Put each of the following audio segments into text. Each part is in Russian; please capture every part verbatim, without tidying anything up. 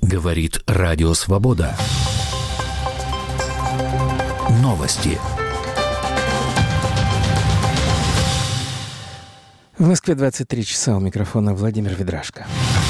Говорит Радио Свобода. Новости. В Москве двадцать три часа, у микрофона Владимир Ведрашко.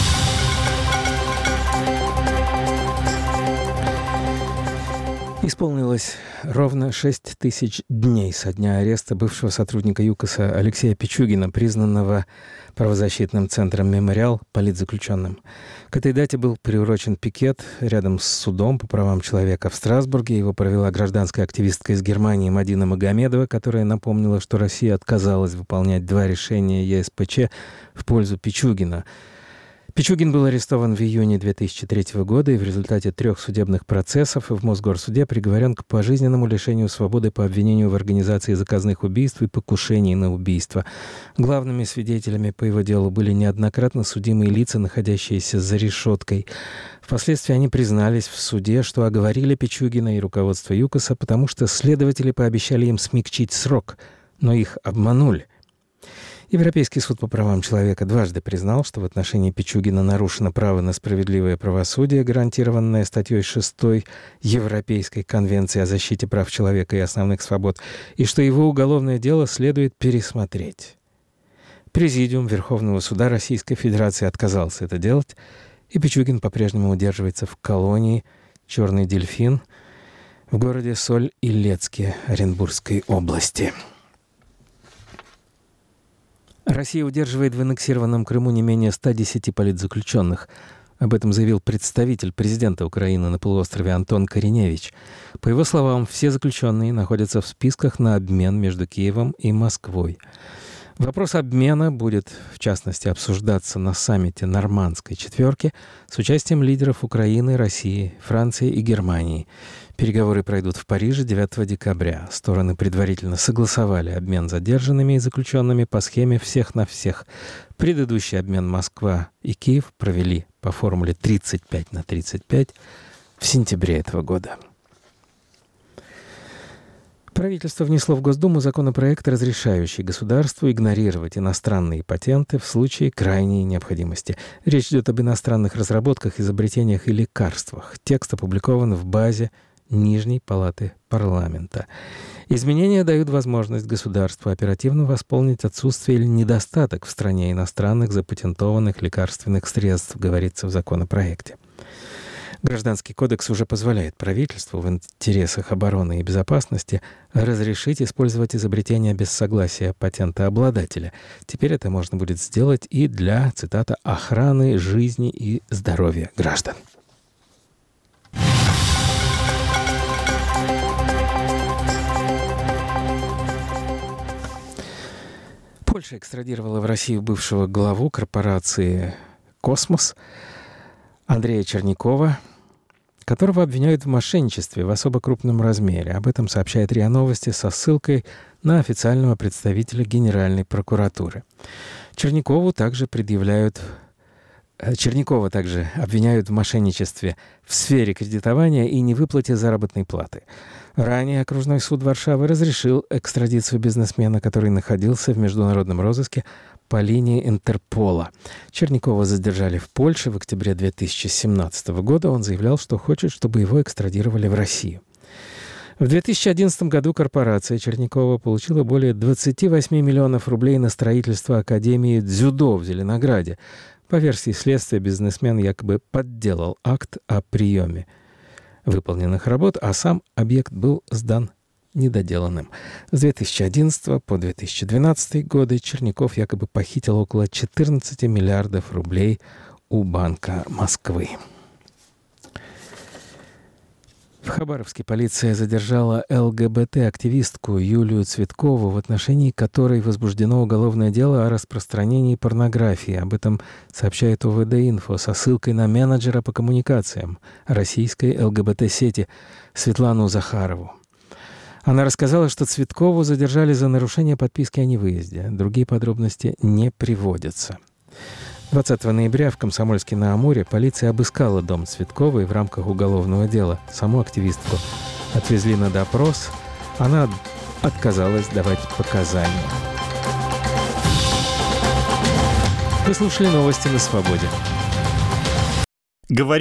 Исполнилось ровно шесть тысяч дней со дня ареста бывшего сотрудника ЮКОСа Алексея Пичугина, признанного правозащитным центром «Мемориал» политзаключенным. К этой дате был приурочен пикет рядом с судом по правам человека в Страсбурге. Его провела гражданская активистка из Германии Мадина Магомедова, которая напомнила, что Россия отказалась выполнять два решения ЕСПЧ в пользу Пичугина. Пичугин был арестован в июне две тысячи третьего года и в результате трех судебных процессов в Мосгорсуде приговорен к пожизненному лишению свободы по обвинению в организации заказных убийств и покушении на убийство. Главными свидетелями по его делу были неоднократно судимые лица, находящиеся за решеткой. Впоследствии они признались в суде, что оговорили Пичугина и руководство ЮКОСа, потому что следователи пообещали им смягчить срок, но их обманули. Европейский суд по правам человека дважды признал, что в отношении Пичугина нарушено право на справедливое правосудие, гарантированное статьей шестой Европейской конвенции о защите прав человека и основных свобод, и что его уголовное дело следует пересмотреть. Президиум Верховного суда Российской Федерации отказался это делать, и Пичугин по-прежнему удерживается в колонии «Черный дельфин» в городе Соль-Илецке Оренбургской области. Россия удерживает в аннексированном Крыму не менее ста десяти политзаключенных. Об этом заявил представитель президента Украины на полуострове Антон Кориневич. По его словам, все заключенные находятся в списках на обмен между Киевом и Москвой. Вопрос обмена будет, в частности, обсуждаться на саммите Нормандской четверки с участием лидеров Украины, России, Франции и Германии. Переговоры пройдут в Париже девятого декабря. Стороны предварительно согласовали обмен задержанными и заключенными по схеме «всех на всех». Предыдущий обмен Москва и Киев провели по формуле тридцать пять на тридцать пять в сентябре этого года. Правительство внесло в Госдуму законопроект, разрешающий государству игнорировать иностранные патенты в случае крайней необходимости. Речь идет об иностранных разработках, изобретениях и лекарствах. Текст опубликован в базе Нижней палаты парламента. Изменения дают возможность государству оперативно восполнить отсутствие или недостаток в стране иностранных запатентованных лекарственных средств, говорится в законопроекте. Гражданский кодекс уже позволяет правительству в интересах обороны и безопасности разрешить использовать изобретения без согласия патентообладателя. Теперь это можно будет сделать и для, цитата, «охраны жизни и здоровья граждан». Польша экстрадировала в Россию бывшего главу корпорации «Космос» Андрея Черникова, которого обвиняют в мошенничестве в особо крупном размере. Об этом сообщает РИА Новости со ссылкой на официального представителя Генеральной прокуратуры. Черникову также предъявляют... Черникова также обвиняют в мошенничестве в сфере кредитования и невыплате заработной платы. Ранее окружной суд Варшавы разрешил экстрадицию бизнесмена, который находился в международном розыске по линии Интерпола. Черникова задержали в Польше в октябре две тысячи семнадцатого года. Он заявлял, что хочет, чтобы его экстрадировали в Россию. В две тысячи одиннадцатом году корпорация Черникова получила более двадцати восьми миллионов рублей на строительство Академии дзюдо в Зеленограде. По версии следствия, бизнесмен якобы подделал акт о приеме выполненных работ, а сам объект был сдан недоделанным. С две тысячи одиннадцатого по две тысячи двенадцатый годы Черников якобы похитил около четырнадцати миллиардов рублей у Банка Москвы. В Хабаровске полиция задержала ЛГБТ-активистку Юлию Цветкову, в отношении которой возбуждено уголовное дело о распространении порнографии. Об этом сообщает ОВД-Инфо со ссылкой на менеджера по коммуникациям российской ЛГБТ-сети Светлану Захарову. Она рассказала, что Цветкову задержали за нарушение подписки о невыезде. Другие подробности не приводятся. двадцатого ноября в Комсомольске-на-Амуре полиция обыскала дом Цветковой в рамках уголовного дела. Саму активистку отвезли на допрос. Она отказалась давать показания. Вы слушали новости на Свободе. Говори